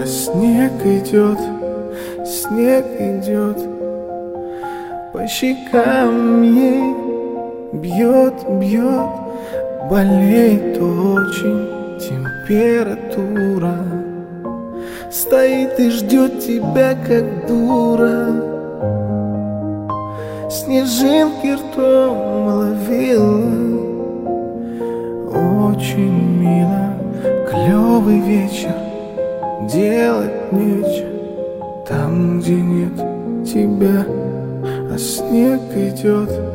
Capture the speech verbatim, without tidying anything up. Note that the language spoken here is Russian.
А снег идет, снег идет, по щекам ей бьет, бьет, болеет очень температура. Стоит и ждет тебя, как дура. Снежинки ртом ловила. Очень мило, клёвый вечер, делать нечего там, где нет тебя. А снег идет,